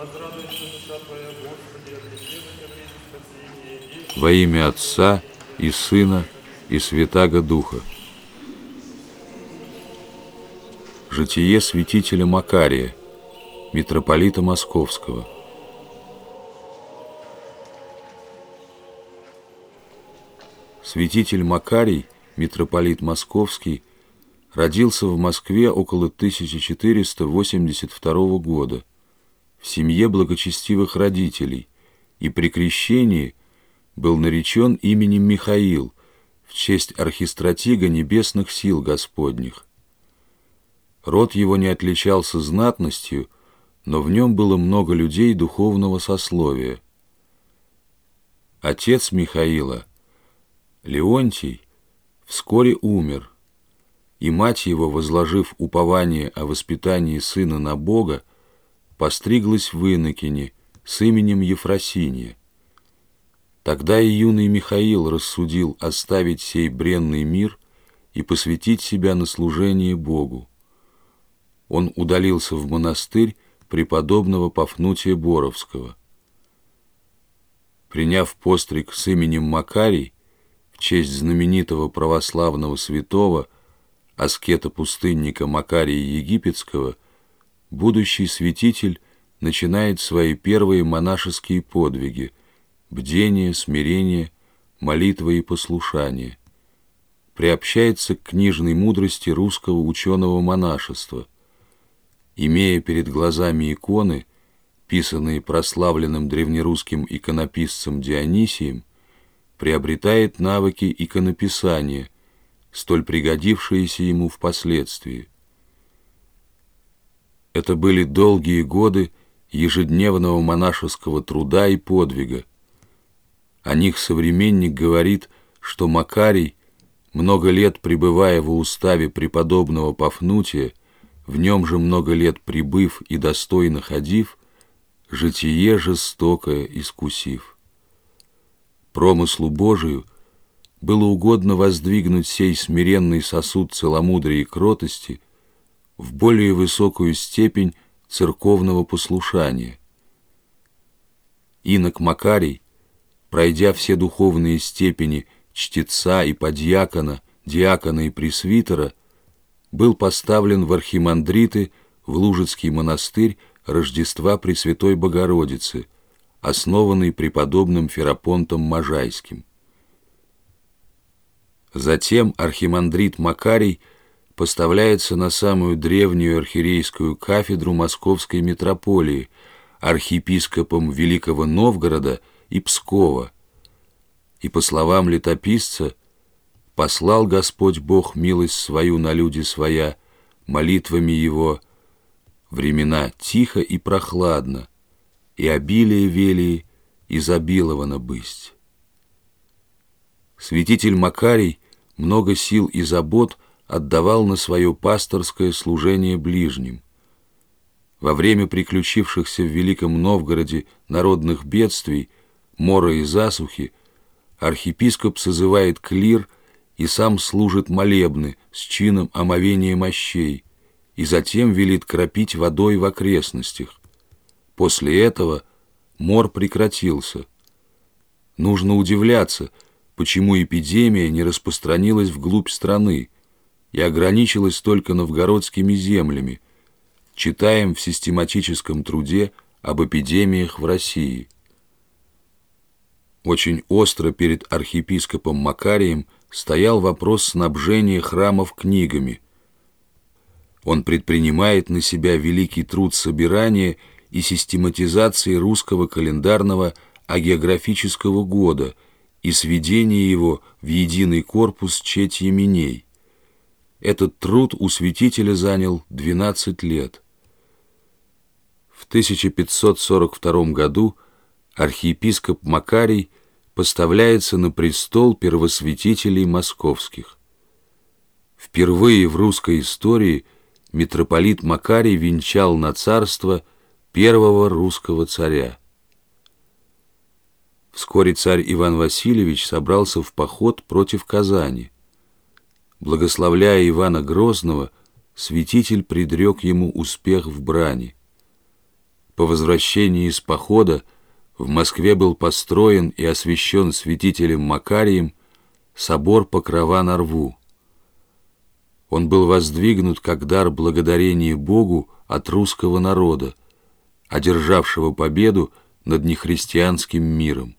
Во имя Отца и Сына и Святаго Духа. Житие святителя Макария, митрополита Московского. Святитель Макарий, митрополит Московский, родился в Москве около 1482 года в семье благочестивых родителей и при крещении был наречен именем Михаил в честь архистратига небесных сил Господних. Род его не отличался знатностью, но в нем было много людей духовного сословия. Отец Михаила, Леонтий, вскоре умер, и мать его, возложив упование о воспитании сына на Бога, постриглась в инокине с именем Ефросинья. Тогда и юный Михаил рассудил оставить сей бренный мир и посвятить себя на служение Богу. Он удалился в монастырь преподобного Пафнутия Боровского. Приняв постриг с именем Макарий в честь знаменитого православного святого, аскета-пустынника Макария Египетского, будущий святитель начинает свои первые монашеские подвиги – бдение, смирение, молитва и послушание. Приобщается к книжной мудрости русского ученого монашества. Имея перед глазами иконы, писанные прославленным древнерусским иконописцем Дионисием, приобретает навыки иконописания, столь пригодившиеся ему впоследствии. Это были долгие годы ежедневного монашеского труда и подвига. О них современник говорит, что Макарий, много лет пребывая во уставе преподобного Пафнутия, в нем же много лет пребыв и достойно ходив, житие жестокое искусив. Промыслу Божию было угодно воздвигнуть сей смиренный сосуд целомудрия и кротости в более высокую степень церковного послушания. Инок Макарий, пройдя все духовные степени чтеца и подьякона, диакона и пресвитера, был поставлен в архимандриты в Лужицкий монастырь Рождества Пресвятой Богородицы, основанный преподобным Ферапонтом Можайским. Затем архимандрит Макарий поставляется на самую древнюю архиерейскую кафедру Московской митрополии архиепископом Великого Новгорода и Пскова, и, по словам летописца, послал Господь Бог милость свою на люди своя, молитвами Его, времена тихо и прохладно, и обилие велии изобиловано бысть. Святитель Макарий много сил и забот отдавал на свое пасторское служение ближним. Во время приключившихся в Великом Новгороде народных бедствий, мора и засухи, архиепископ созывает клир и сам служит молебны с чином омовения мощей и затем велит кропить водой в окрестностях. После этого мор прекратился. Нужно удивляться, почему эпидемия не распространилась вглубь страны и ограничилась только новгородскими землями. Читаем в систематическом труде об эпидемиях в России. Очень остро перед архиепископом Макарием стоял вопрос снабжения храмов книгами. Он предпринимает на себя великий труд собирания и систематизации русского календарного агеографического года и сведения его в единый корпус четь именей. Этот труд у святителя занял 12 лет. В 1542 году архиепископ Макарий поставляется на престол первосвятителей московских. Впервые в русской истории митрополит Макарий венчал на царство первого русского царя. Вскоре царь Иван Васильевич собрался в поход против Казани. Благословляя Ивана Грозного, святитель предрек ему успех в брани. По возвращении из похода в Москве был построен и освящен святителем Макарием собор Покрова на Рву. Он был воздвигнут как дар благодарения Богу от русского народа, одержавшего победу над нехристианским миром.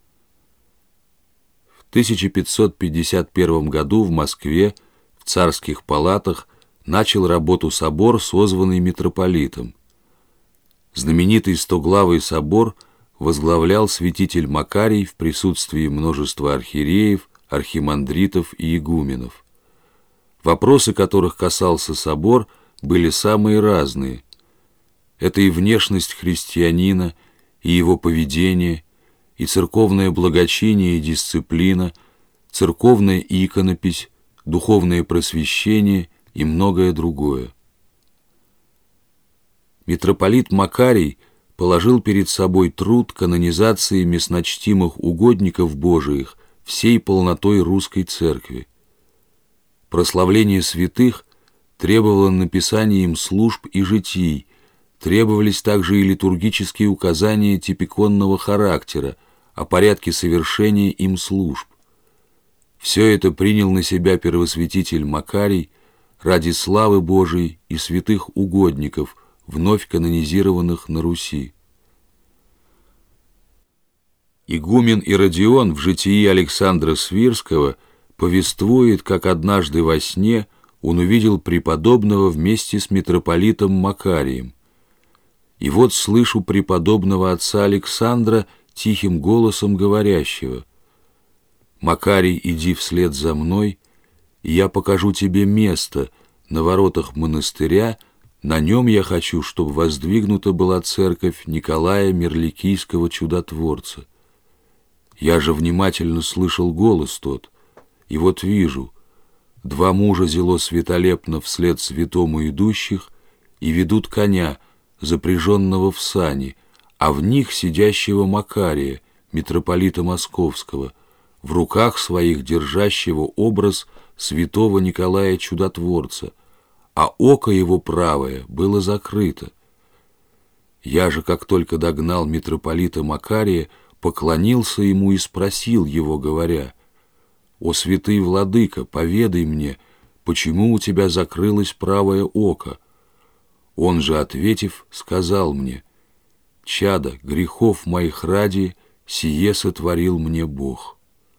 В 1551 году в Москве в царских палатах начал работу собор, созванный митрополитом. Знаменитый стоглавый собор возглавлял святитель Макарий в присутствии множества архиереев, архимандритов и игуменов. Вопросы, которых касался собор, были самые разные. Это и внешность христианина, и его поведение, и церковное благочиние и дисциплина, церковная иконопись, духовное просвещение и многое другое. Митрополит Макарий положил перед собой труд канонизации местночтимых угодников Божиих всей полнотой русской церкви. Прославление святых требовало написания им служб и житий, требовались также и литургические указания типиконного характера о порядке совершения им служб. Все это принял на себя первосвятитель Макарий ради славы Божией и святых угодников, вновь канонизированных на Руси. Игумен Иродион в житии Александра Свирского повествует, как однажды во сне он увидел преподобного вместе с митрополитом Макарием. И вот слышу преподобного отца Александра тихим голосом говорящего: «Макарий, иди вслед за мной, и я покажу тебе место на воротах монастыря, на нем я хочу, чтобы воздвигнута была церковь Николая Мирликийского чудотворца». Я же внимательно слышал голос тот, и вот вижу, два мужа зело светолепно вслед святому идущих и ведут коня, запряженного в сани, а в них сидящего Макария, митрополита Московского, в руках своих держащего образ святого Николая Чудотворца, а око его правое было закрыто. Я же, как только догнал митрополита Макария, поклонился ему и спросил его, говоря: «О святый владыка, поведай мне, почему у тебя закрылось правое око?» Он же, ответив, сказал мне: «Чадо, грехов моих ради, сие сотворил мне Бог».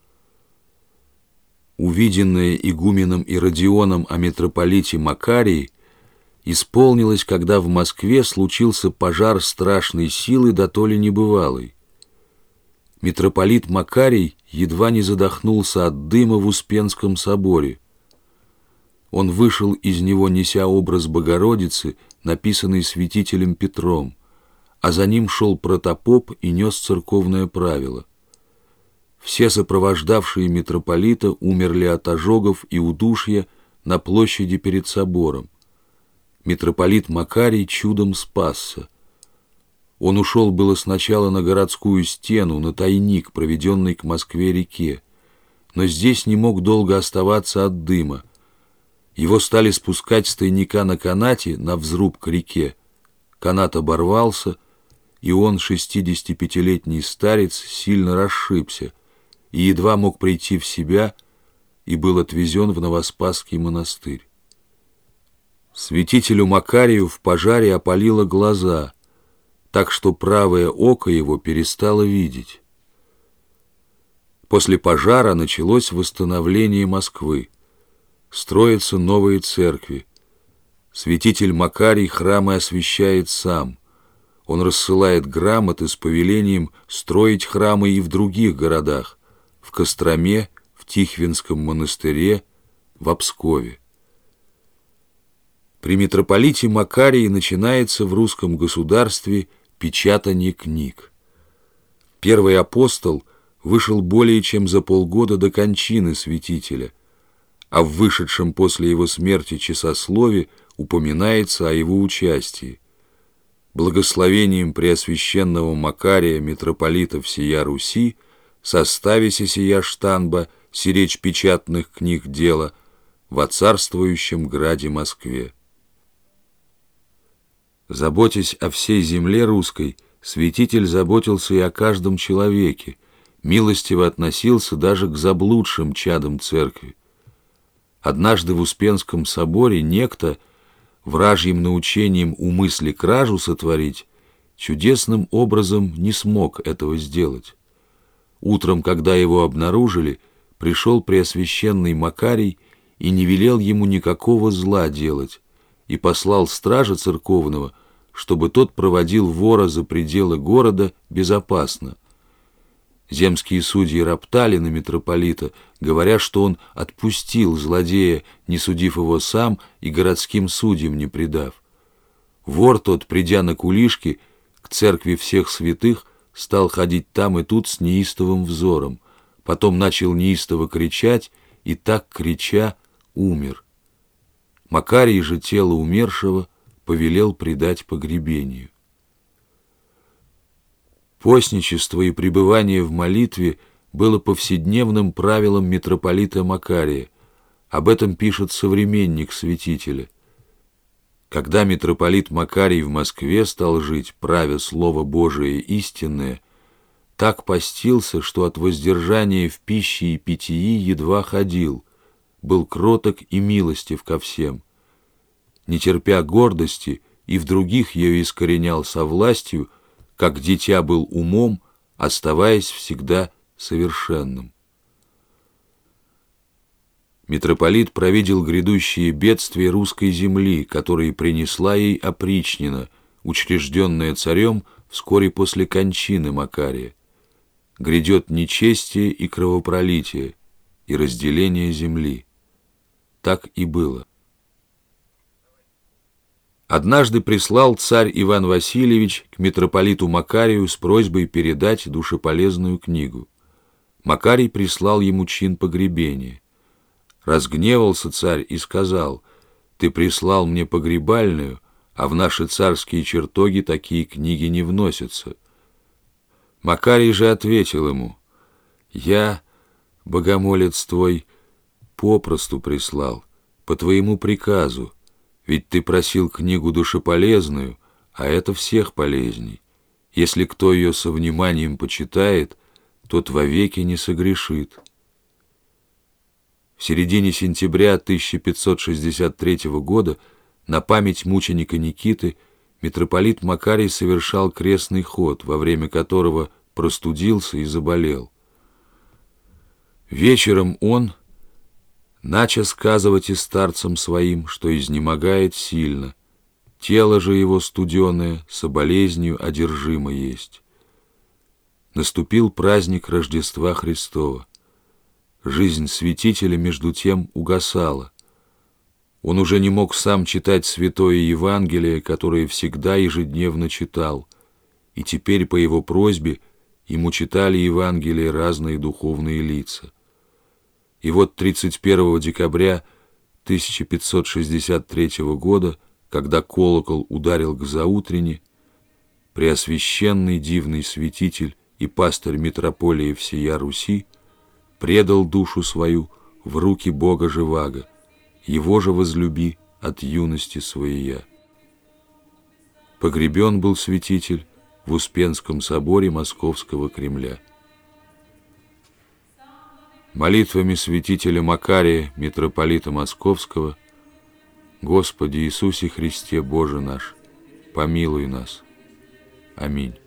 Увиденное игуменом Иродионом о митрополите Макарии исполнилось, когда в Москве случился пожар страшной силы, да то ли небывалой. Митрополит Макарий едва не задохнулся от дыма в Успенском соборе. Он вышел из него, неся образ Богородицы, написанный святителем Петром, а за ним шел протопоп и нес церковное правило. Все сопровождавшие митрополита умерли от ожогов и удушья на площади перед собором. Митрополит Макарий чудом спасся. Он ушел было сначала на городскую стену, на тайник, проведенный к Москве-реке, но здесь не мог долго оставаться от дыма. Его стали спускать с тайника на канате на взруб к реке. Канат оборвался, и он, 65-летний старец, сильно расшибся и едва мог прийти в себя, и был отвезен в Новоспасский монастырь. Святителю Макарию в пожаре опалило глаза, так что правое око его перестало видеть. После пожара началось восстановление Москвы. Строятся новые церкви. Святитель Макарий храмы освящает сам. Он рассылает грамоты с повелением строить храмы и в других городах: в Костроме, в Тихвинском монастыре, в Пскове. При митрополите Макарии начинается в русском государстве печатание книг. Первый апостол вышел более чем за полгода до кончины святителя, а в вышедшем после его смерти часослове упоминается о его участии. Благословением Преосвященного Макария, митрополита всея Руси, составися сия штанба, сиречь печатных книг дела, во царствующем граде Москве. Заботясь о всей земле русской, святитель заботился и о каждом человеке, милостиво относился даже к заблудшим чадам церкви. Однажды в Успенском соборе некто, вражьим научением умысли кражу сотворить, чудесным образом не смог этого сделать. Утром, когда его обнаружили, пришел преосвященный Макарий и не велел ему никакого зла делать, и послал стража церковного, чтобы тот проводил вора за пределы города безопасно. Земские судьи роптали на митрополита, говоря, что он отпустил злодея, не судив его сам и городским судьям не предав. Вор тот, придя на кулишки к церкви всех святых, стал ходить там и тут с неистовым взором, потом начал неистово кричать, и так крича умер. Макарий же тело умершего повелел предать погребению. Постничество и пребывание в молитве было повседневным правилом митрополита Макария. Об этом пишет современник святителя. Когда митрополит Макарий в Москве стал жить, правя Слово Божие истинное, так постился, что от воздержания в пище и питьи едва ходил, был кроток и милостив ко всем. Не терпя гордости, и в других ее искоренял со властью, как дитя был умом, оставаясь всегда совершенным. Митрополит провидел грядущие бедствия русской земли, которые принесла ей опричнина, учрежденная царем вскоре после кончины Макария. Грядет нечестие и кровопролитие, и разделение земли. Так и было. Однажды прислал царь Иван Васильевич к митрополиту Макарию с просьбой передать душеполезную книгу. Макарий прислал ему чин погребения. Разгневался царь и сказал: «Ты прислал мне погребальную, а в наши царские чертоги такие книги не вносятся». Макарий же ответил ему: «Я, богомолец твой, попросту прислал, по твоему приказу, ведь ты просил книгу душеполезную, а это всех полезней. Если кто ее со вниманием почитает, тот вовеки не согрешит». В середине сентября 1563 года на память мученика Никиты митрополит Макарий совершал крестный ход, во время которого простудился и заболел. Вечером он начал сказывать и старцам своим, что изнемогает сильно, тело же его студеное со болезнью одержимо есть. Наступил праздник Рождества Христова. Жизнь святителя между тем угасала. Он уже не мог сам читать святое Евангелие, которое всегда ежедневно читал, и теперь по его просьбе ему читали Евангелие разные духовные лица. И вот 31 декабря 1563 года, когда колокол ударил к заутрене, преосвященный дивный святитель и пастырь митрополии всея Руси предал душу свою в руки Бога Живаго, его же возлюби от юности своей. Погребен был святитель в Успенском соборе Московского Кремля. Молитвами святителя Макария, митрополита Московского: Господи Иисусе Христе, Боже наш, помилуй нас. Аминь.